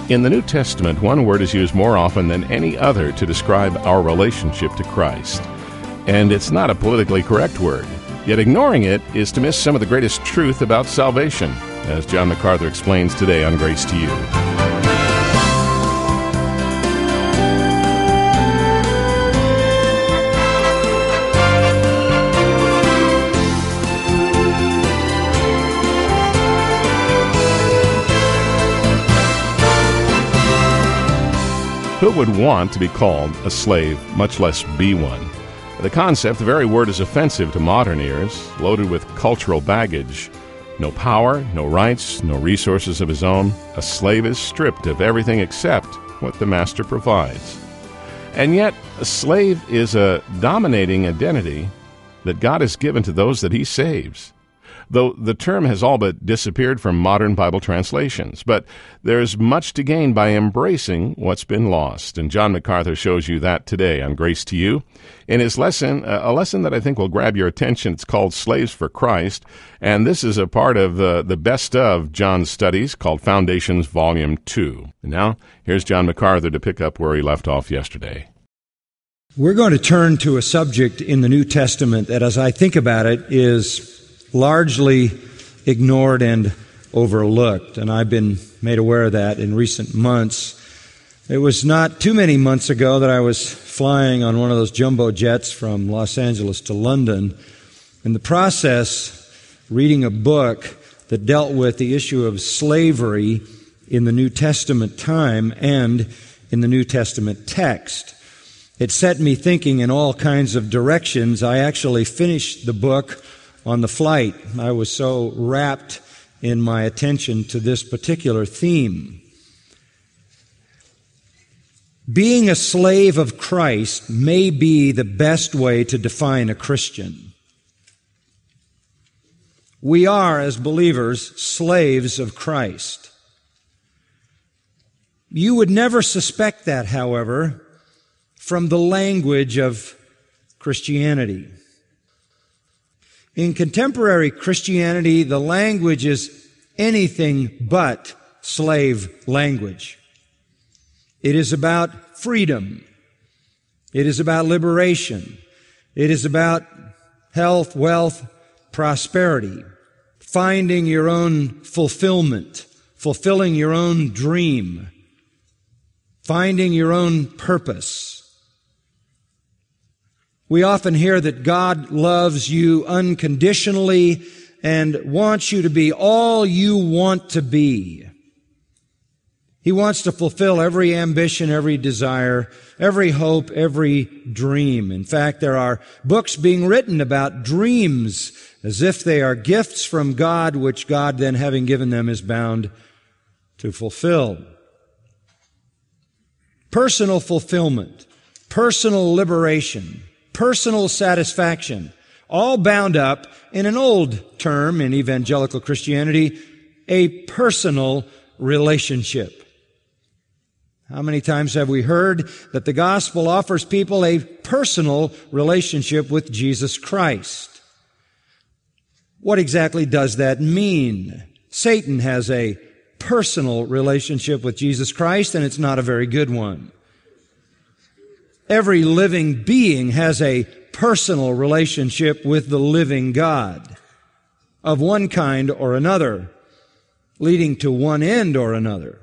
In the New Testament, one word is used more often than any other to describe our relationship to Christ. And it's not a politically correct word. Yet ignoring it is to miss some of the greatest truth about salvation, as John MacArthur explains today on Grace to You. Who would want to be called a slave, much less be one? The concept, the very word, is offensive to modern ears, loaded with cultural baggage. No power, no rights, no resources of his own. A slave is stripped of everything except what the master provides. And yet, a slave is a dominating identity that God has given to those that he saves. Though the term has all but disappeared from modern Bible translations. But there's much to gain by embracing what's been lost. And John MacArthur shows you that today on Grace to You. In his lesson, a lesson that I think will grab your attention, it's called Slaves for Christ. And this is a part of the best of John's studies called Foundations Volume 2. And now, here's John MacArthur to pick up where he left off yesterday. We're going to turn to a subject in the New Testament that, as I think about it, is largely ignored and overlooked, and I've been made aware of that in recent months. It was not too many months ago that I was flying on one of those jumbo jets from Los Angeles to London. In the process, reading a book that dealt with the issue of slavery in the New Testament time and in the New Testament text. It set me thinking in all kinds of directions. I actually finished the book on the flight. I was so wrapped in my attention to this particular theme. Being a slave of Christ may be the best way to define a Christian. We are, as believers, slaves of Christ. You would never suspect that, however, from the language of Christianity. In contemporary Christianity, the language is anything but slave language. It is about freedom. It is about liberation. It is about health, wealth, prosperity, finding your own fulfillment, fulfilling your own dream, finding your own purpose. We often hear that God loves you unconditionally and wants you to be all you want to be. He wants to fulfill every ambition, every desire, every hope, every dream. In fact, there are books being written about dreams as if they are gifts from God, which God then, having given them, is bound to fulfill. Personal fulfillment, personal liberation, personal satisfaction, all bound up in an old term in evangelical Christianity, a personal relationship. How many times have we heard that the gospel offers people a personal relationship with Jesus Christ? What exactly does that mean? Satan has a personal relationship with Jesus Christ, and it's not a very good one. Every living being has a personal relationship with the living God of one kind or another, leading to one end or another.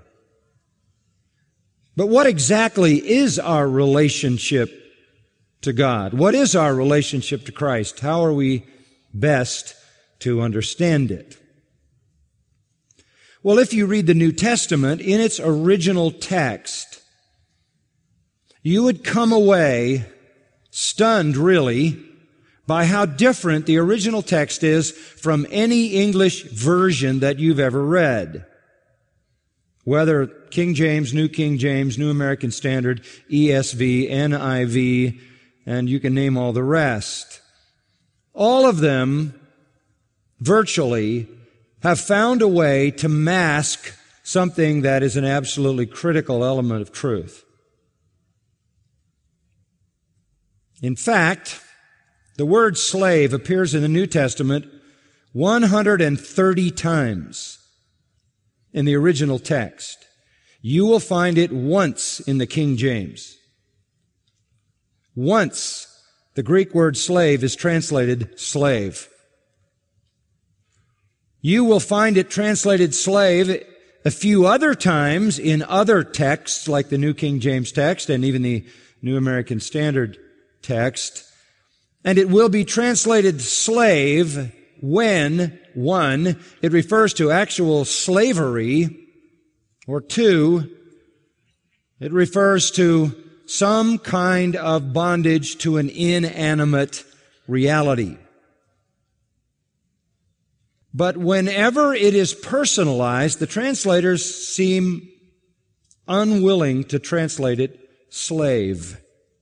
But what exactly is our relationship to God? What is our relationship to Christ? How are we best to understand it? Well, if you read the New Testament in its original text, you would come away stunned, really, by how different the original text is from any English version that you've ever read. Whether King James, New King James, New American Standard, ESV, NIV, and you can name all the rest. All of them, virtually, have found a way to mask something that is an absolutely critical element of truth. In fact, the word slave appears in the New Testament 130 times in the original text. You will find it once in the King James. Once the Greek word slave is translated slave. You will find it translated slave a few other times in other texts, like the New King James text and even the New American Standard text. And it will be translated slave when, one, it refers to actual slavery, or two, it refers to some kind of bondage to an inanimate reality. But whenever it is personalized, the translators seem unwilling to translate it slave.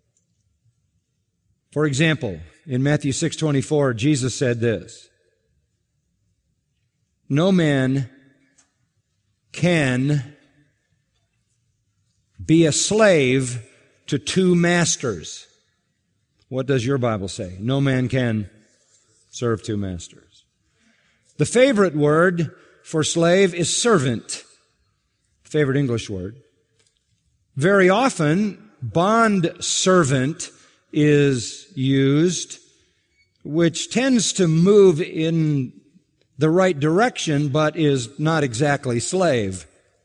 For example, in Matthew 6:24, Jesus said this, "No man can be a slave to two masters." What does your Bible say? No man can serve two masters. The favorite word for slave is servant, favorite English word. Very often, bond servant is used, which tends to move in the right direction, but is not exactly slave.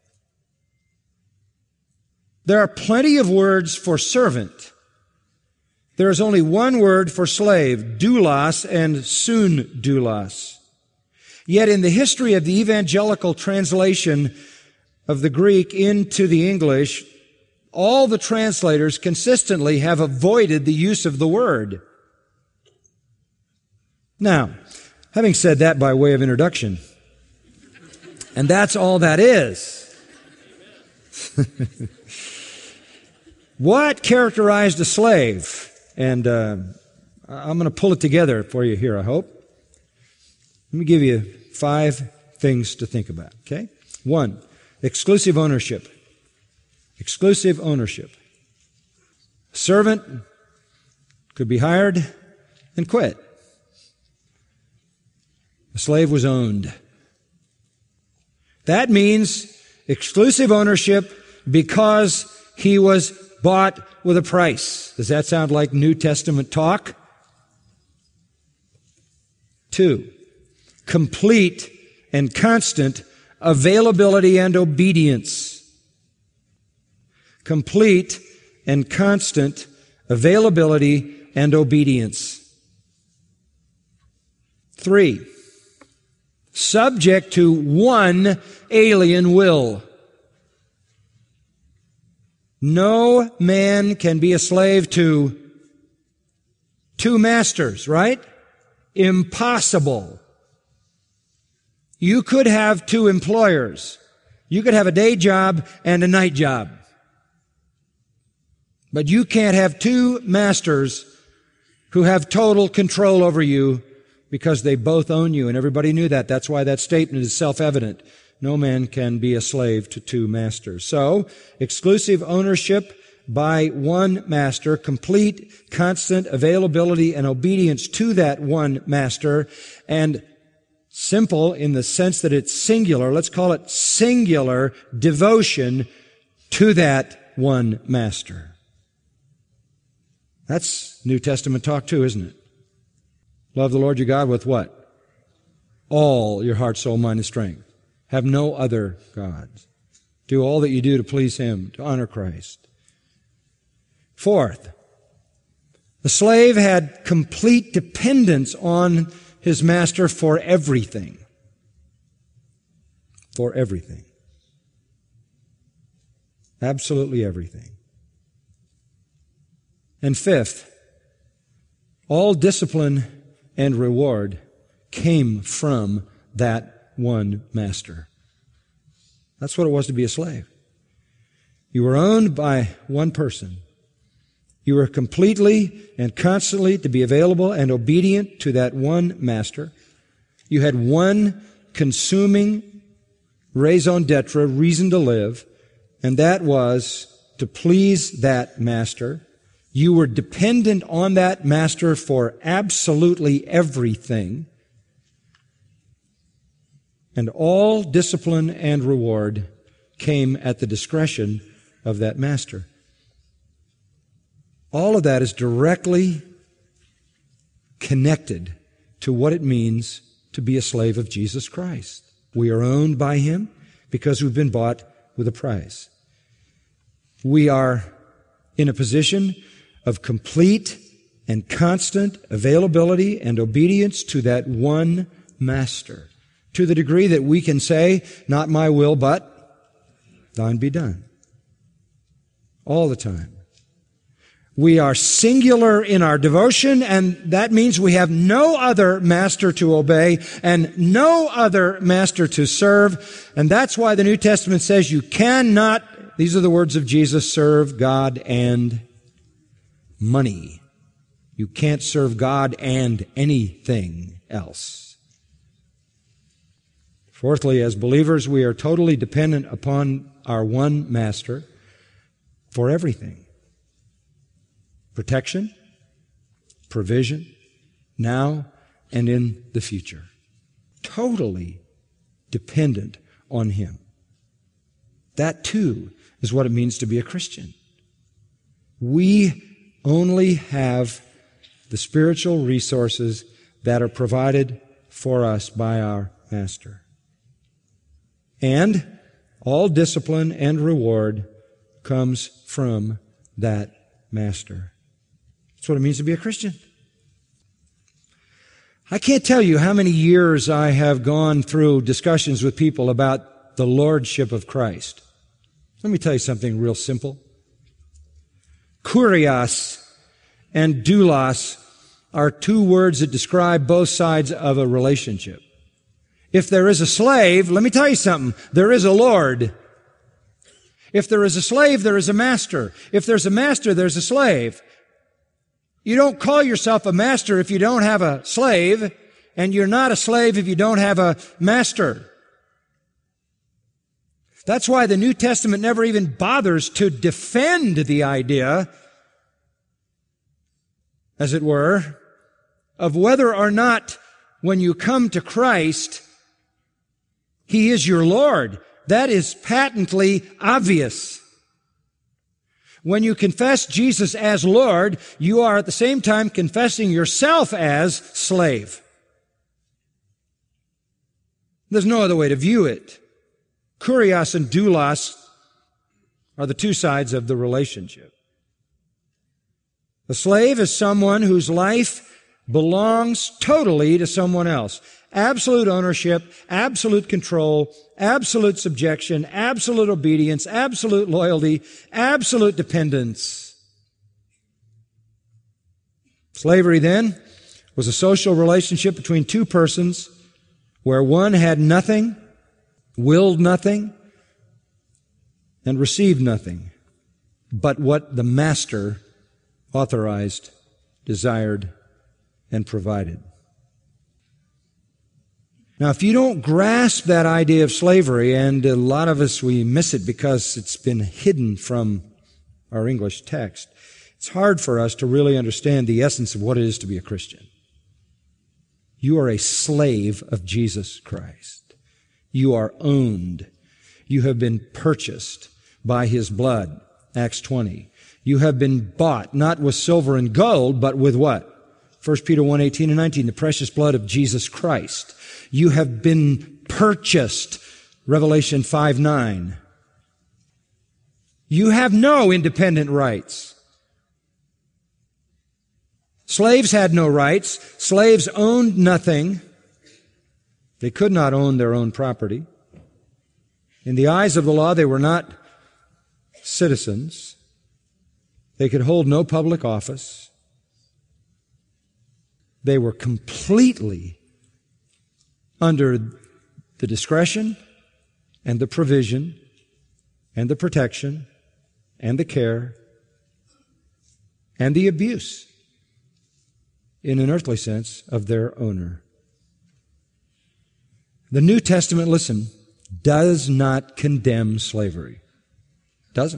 There are plenty of words for servant. There is only one word for slave, doulos and sun doulos. Yet in the history of the evangelical translation of the Greek into the English, all the translators consistently have avoided the use of the word. Now, having said that by way of introduction, and that's all that is. What characterized a slave? And I'm going to pull it together for you here, I hope. Let me give you 5 things to think about, okay? 1, exclusive ownership. Exclusive ownership. A servant could be hired and quit. A slave was owned. That means exclusive ownership because he was bought with a price. Does that sound like New Testament talk? 2, complete and constant availability and obedience. Complete and constant availability and obedience. 3, subject to one alien will. No man can be a slave to two masters, right? Impossible. You could have 2 employers. You could have a day job and a night job. But you can't have 2 masters who have total control over you because they both own you. And everybody knew that. That's why that statement is self-evident. No man can be a slave to 2 masters. So, exclusive ownership by one master, complete, constant availability and obedience to that one master, and simple in the sense that it's singular. Let's call it singular devotion to that one master. That's New Testament talk too, isn't it? Love the Lord your God with what? All your heart, soul, mind, and strength. Have no other gods. Do all that you do to please Him, to honor Christ. 4th, the slave had complete dependence on his master for everything. For everything. Absolutely everything. And 5th, all discipline and reward came from that one master. That's what it was to be a slave. You were owned by one person. You were completely and constantly to be available and obedient to that one master. You had one consuming raison d'etre, reason to live, and that was to please that master. You were dependent on that master for absolutely everything. And all discipline and reward came at the discretion of that master. All of that is directly connected to what it means to be a slave of Jesus Christ. We are owned by Him because we've been bought with a price. We are in a position of complete and constant availability and obedience to that one master, to the degree that we can say, not my will, but thine be done. All the time. We are singular in our devotion, and that means we have no other master to obey and no other master to serve. And that's why the New Testament says you cannot, these are the words of Jesus, serve God and money. You can't serve God and anything else. Fourthly, as believers, we are totally dependent upon our one master for everything. Protection, provision, now and in the future. Totally dependent on Him. That too is what it means to be a Christian. We only have the spiritual resources that are provided for us by our Master. And all discipline and reward comes from that Master. That's what it means to be a Christian. I can't tell you how many years I have gone through discussions with people about the lordship of Christ. Let me tell you something real simple. Kurios and doulos are two words that describe both sides of a relationship. If there is a slave, let me tell you something, there is a Lord. If there is a slave, there is a master. If there's a master, there's a slave. You don't call yourself a master if you don't have a slave, and you're not a slave if you don't have a master. That's why the New Testament never even bothers to defend the idea, as it were, of whether or not when you come to Christ, He is your Lord. That is patently obvious. When you confess Jesus as Lord, you are at the same time confessing yourself as slave. There's no other way to view it. Kurios and doulos are the two sides of the relationship. A slave is someone whose life belongs totally to someone else. Absolute ownership, absolute control, absolute subjection, absolute obedience, absolute loyalty, absolute dependence. Slavery, then, was a social relationship between two persons where one had nothing, willed nothing, and received nothing but what the master authorized, desired, and provided. Now, if you don't grasp that idea of slavery, and a lot of us, we miss it because it's been hidden from our English text, it's hard for us to really understand the essence of what it is to be a Christian. You are a slave of Jesus Christ. You are owned. You have been purchased by His blood, Acts 20. You have been bought, not with silver and gold, but with what? 1 Peter 1:18 and 19, the precious blood of Jesus Christ. You have been purchased, Revelation 5:9. You have no independent rights. Slaves had no rights. Slaves owned nothing. They could not own their own property. In the eyes of the law, they were not citizens. They could hold no public office. They were completely under the discretion and the provision and the protection and the care and the abuse, in an earthly sense, of their owner. The New Testament, listen, does not condemn slavery. Doesn't.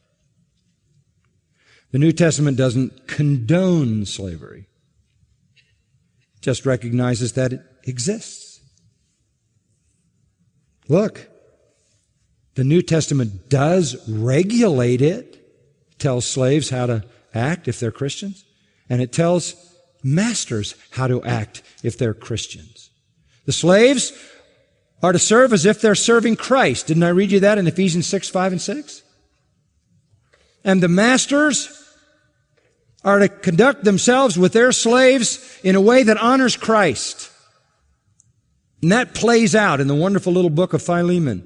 The New Testament doesn't condone slavery. It just recognizes that it exists. Look, The New Testament does regulate it. It tells slaves how to act if they're Christians, and it tells masters how to act if they're Christians. The slaves are to serve as if they're serving Christ. Didn't I read you that in Ephesians 6, 5, and 6? And the masters are to conduct themselves with their slaves in a way that honors Christ. And that plays out in the wonderful little book of Philemon.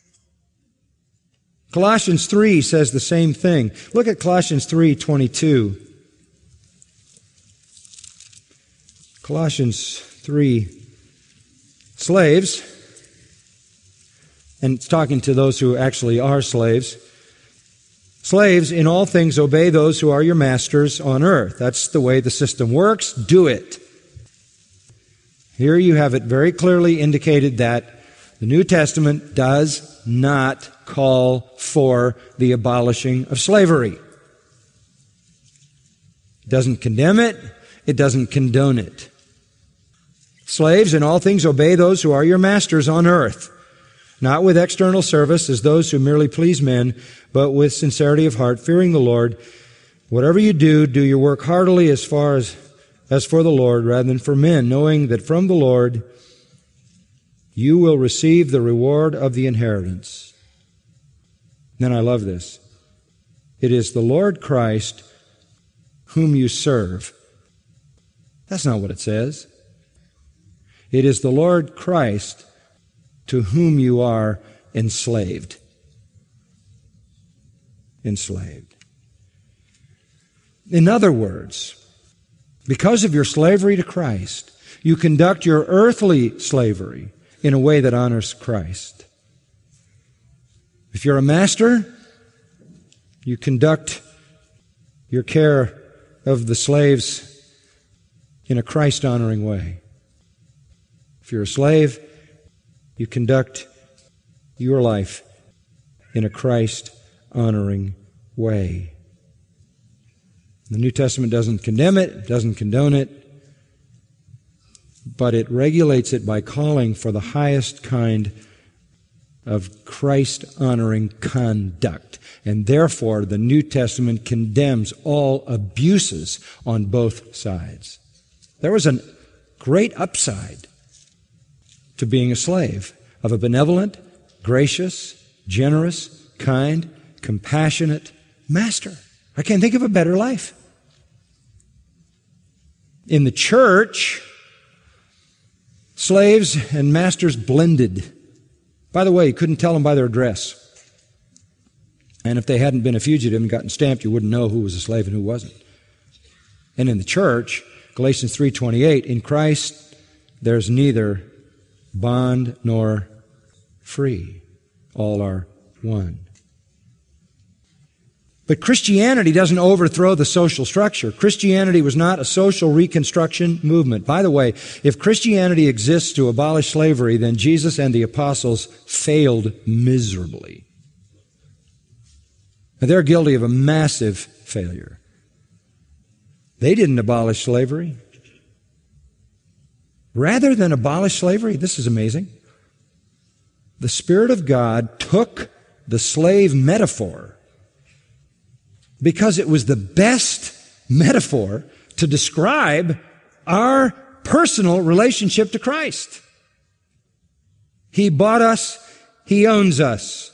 Colossians 3 says the same thing. Look at Colossians 3:22. Colossians 3, slaves, and it's talking to those who actually are slaves. Slaves, in all things obey those who are your masters on earth. That's the way the system works. Do it. Here you have it very clearly indicated that the New Testament does not call for the abolishing of slavery. It doesn't condemn it. It doesn't condone it. Slaves, in all things obey those who are your masters on earth, not with external service as those who merely please men, but with sincerity of heart, fearing the Lord. Whatever you do, do your work heartily as for the Lord rather than for men, knowing that from the Lord you will receive the reward of the inheritance. Then I love this. It is the Lord Christ whom you serve. That's not what it says. It is the Lord Christ to whom you are enslaved. Enslaved. In other words, because of your slavery to Christ, you conduct your earthly slavery in a way that honors Christ. If you're a master, you conduct your care of the slaves in a Christ-honoring way. If you're a slave, you conduct your life in a Christ-honoring way. The New Testament doesn't condemn it, doesn't condone it, but it regulates it by calling for the highest kind of Christ-honoring conduct. And therefore, the New Testament condemns all abuses on both sides. There was a great upside to being a slave of a benevolent, gracious, generous, kind, compassionate master. I can't think of a better life. In the church, slaves and masters blended. By the way, you couldn't tell them by their dress. And if they hadn't been a fugitive and gotten stamped, you wouldn't know who was a slave and who wasn't. And in the church, Galatians 3:28, in Christ there's neither bond nor free. All are one. But Christianity doesn't overthrow the social structure. Christianity was not a social reconstruction movement. By the way, if Christianity exists to abolish slavery, then Jesus and the apostles failed miserably. And they're guilty of a massive failure. They didn't abolish slavery. Rather than abolish slavery, this is amazing, the Spirit of God took the slave metaphor because it was the best metaphor to describe our personal relationship to Christ. He bought us. He owns us.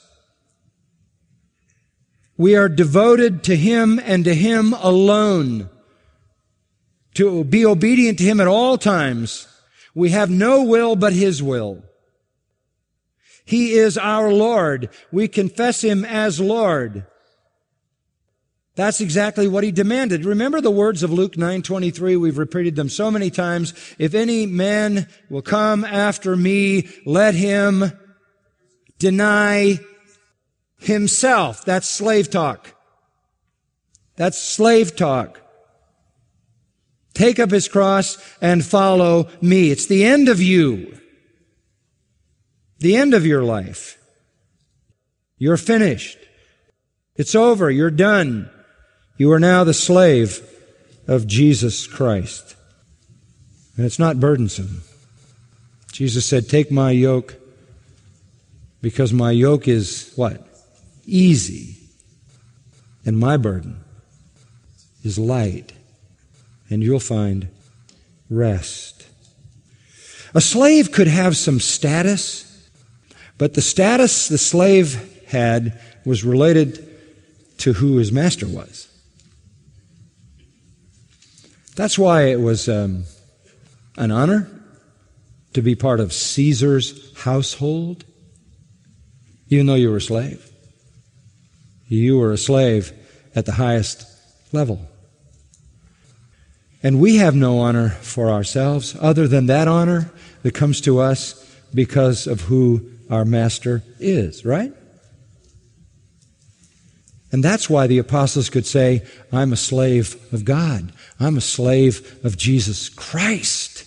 We are devoted to Him and to Him alone. To be obedient to Him at all times. We have no will but His will. He is our Lord. We confess Him as Lord. That's exactly what He demanded. Remember the words of Luke 9:23. We've repeated them so many times. If any man will come after me, let him deny himself. That's slave talk. That's slave talk. Take up his cross and follow me. It's the end of you. The end of your life. You're finished. It's over. You're done. You are now the slave of Jesus Christ. And it's not burdensome. Jesus said, take my yoke because my yoke is what? Easy. And my burden is light. And you'll find rest. A slave could have some status, but the status the slave had was related to who his master was. That's why it was an honor to be part of Caesar's household, even though you were a slave. You were a slave at the highest level. And we have no honor for ourselves other than that honor that comes to us because of who our master is, right? And that's why the apostles could say, I'm a slave of God. I'm a slave of Jesus Christ.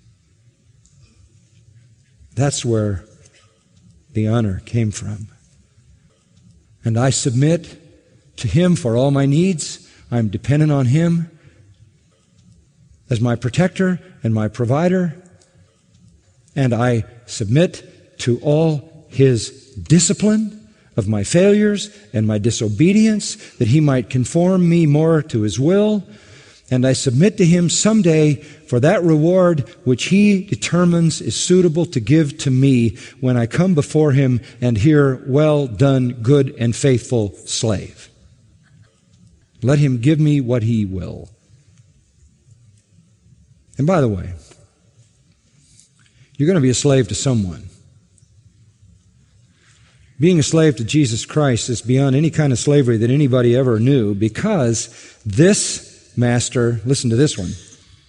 That's where the honor came from. And I submit to Him for all my needs. I'm dependent on Him as my protector and my provider. And I submit to all His discipline of my failures and my disobedience, that He might conform me more to His will. And I submit to Him someday for that reward which He determines is suitable to give to me when I come before Him and hear, well done, good and faithful slave. Let Him give me what He will. And by the way, you're going to be a slave to someone. Being a slave to Jesus Christ is beyond any kind of slavery that anybody ever knew, because this master, listen to this one,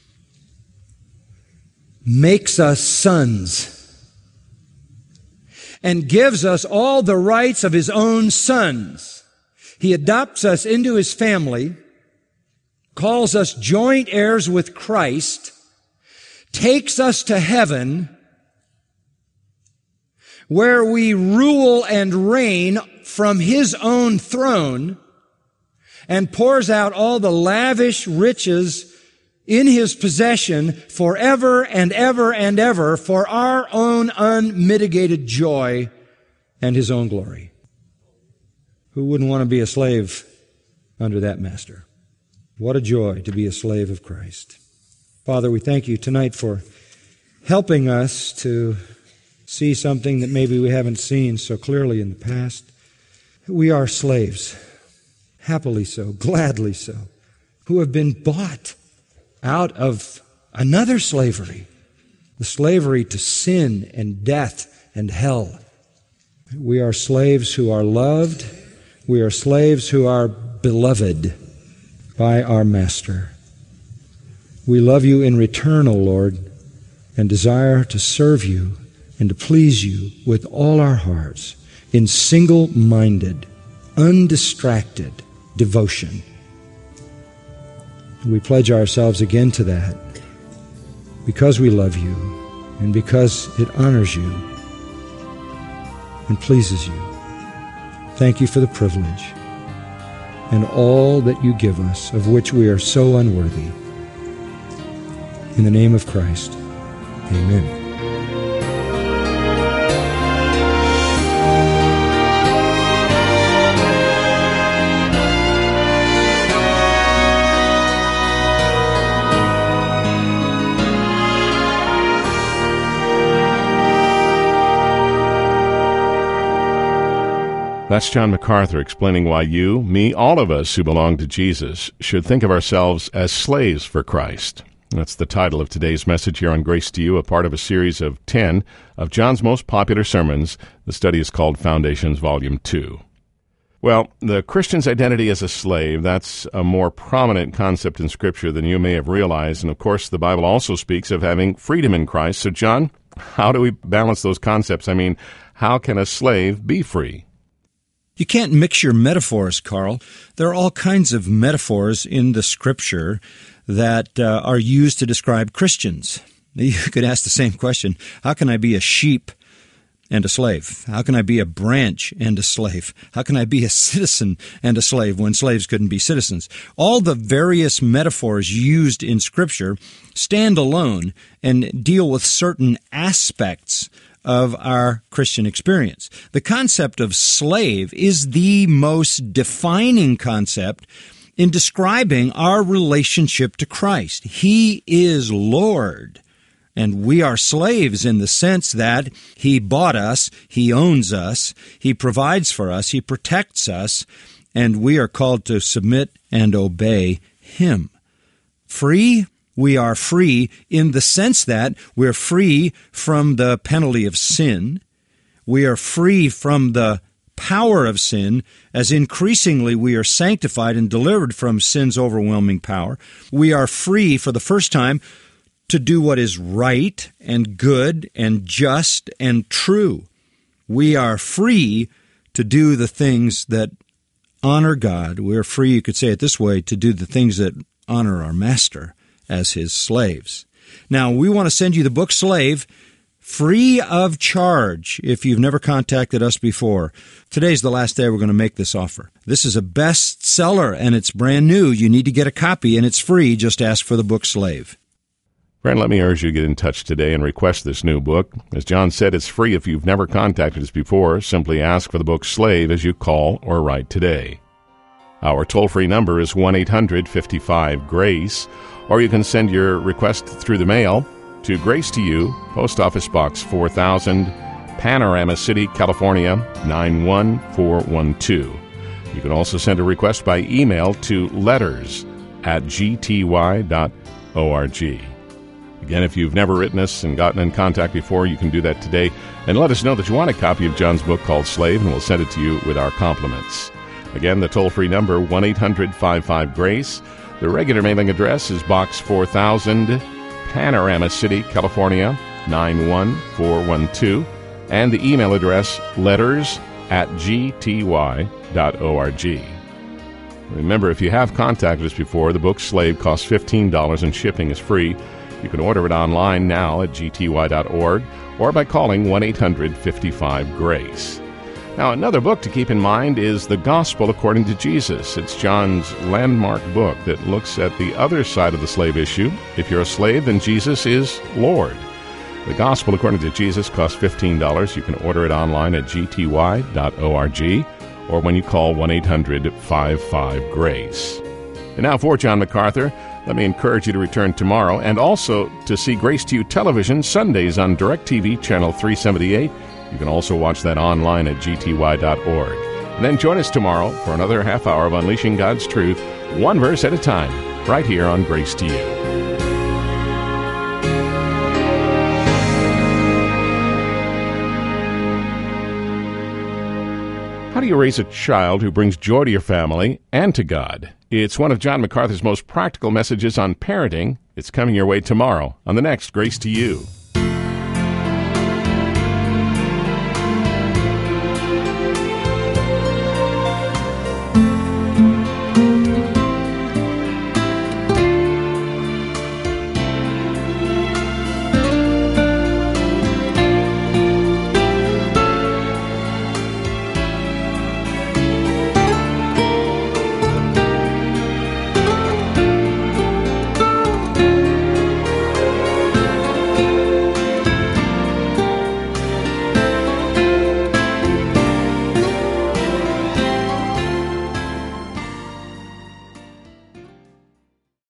makes us sons and gives us all the rights of His own sons. He adopts us into His family, calls us joint heirs with Christ, takes us to heaven, where we rule and reign from His own throne, and pours out all the lavish riches in His possession forever and ever and ever for our own unmitigated joy and His own glory. Who wouldn't want to be a slave under that master? What a joy to be a slave of Christ. Father, we thank You tonight for helping us to see something that maybe we haven't seen so clearly in the past. We are slaves, happily so, gladly so, who have been bought out of another slavery, the slavery to sin and death and hell. We are slaves who are loved. We are slaves who are beloved by our Master. We love You in return, O Lord, and desire to serve You and to please You with all our hearts in single-minded, undistracted devotion. We pledge ourselves again to that because we love You and because it honors You and pleases You. Thank You for the privilege and all that You give us, of which we are so unworthy. In the name of Christ, amen. That's John MacArthur explaining why you, me, all of us who belong to Jesus should think of ourselves as slaves for Christ. That's the title of today's message here on Grace to You, a part of a series of 10 of John's most popular sermons. The study is called Foundations, Volume 2. Well, the Christian's identity as a slave, that's a more prominent concept in Scripture than you may have realized. And, of course, the Bible also speaks of having freedom in Christ. So, John, how do we balance those concepts? I mean, how can a slave be free? You can't mix your metaphors, Carl. There are all kinds of metaphors in the Scripture that are used to describe Christians. You could ask the same question. How can I be a sheep and a slave? How can I be a branch and a slave? How can I be a citizen and a slave when slaves couldn't be citizens? All the various metaphors used in Scripture stand alone and deal with certain aspects of our Christian experience. The concept of slave is the most defining concept in describing our relationship to Christ. He is Lord, and we are slaves in the sense that He bought us, He owns us, He provides for us, He protects us, and we are called to submit and obey Him. Free? We are free in the sense that we're free from the penalty of sin. We are free from the power of sin, as increasingly we are sanctified and delivered from sin's overwhelming power. We are free for the first time to do what is right and good and just and true. We are free to do the things that honor God. We are free, you could say it this way, to do the things that honor our master as his slaves. Now, we want to send you the book Slave free of charge if you've never contacted us before. Today's the last day we're going to make this offer. This is a bestseller, and it's brand new. You need to get a copy, and it's free. Just ask for the book Slave. Friend, let me urge you to get in touch today and request this new book. As John said, it's free if you've never contacted us before. Simply ask for the book Slave as you call or write today. Our toll-free number is 1-800-55-GRACE, or you can send your request through the mail to Grace to You, Post Office Box 4000, Panorama City, California, 91412. You can also send a request by email to letters@gty.org. Again, if you've never written us and gotten in contact before, you can do that today. And let us know that you want a copy of John's book called Slave, and we'll send it to you with our compliments. Again, the toll-free number, 1-800-55-GRACE. The regular mailing address is Box 4000, Panorama City, California, 91412. And the email address, letters@gty.org. Remember, if you have contacted us before, the book Slave costs $15 and shipping is free. You can order it online now at gty.org or by calling 1-800-55-GRACE. Now, another book to keep in mind is The Gospel According to Jesus. It's John's landmark book that looks at the other side of the slave issue. If you're a slave, then Jesus is Lord. The Gospel According to Jesus costs $15. You can order it online at gty.org or when you call 1-800-55-GRACE. And now for John MacArthur, let me encourage you to return tomorrow and also to see Grace to You Television Sundays on DirecTV Channel 378. You can also watch that online at gty.org. And then join us tomorrow for another half hour of Unleashing God's Truth, one verse at a time, right here on Grace to You. How do you raise a child who brings joy to your family and to God? It's one of John MacArthur's most practical messages on parenting. It's coming your way tomorrow on the next Grace to You.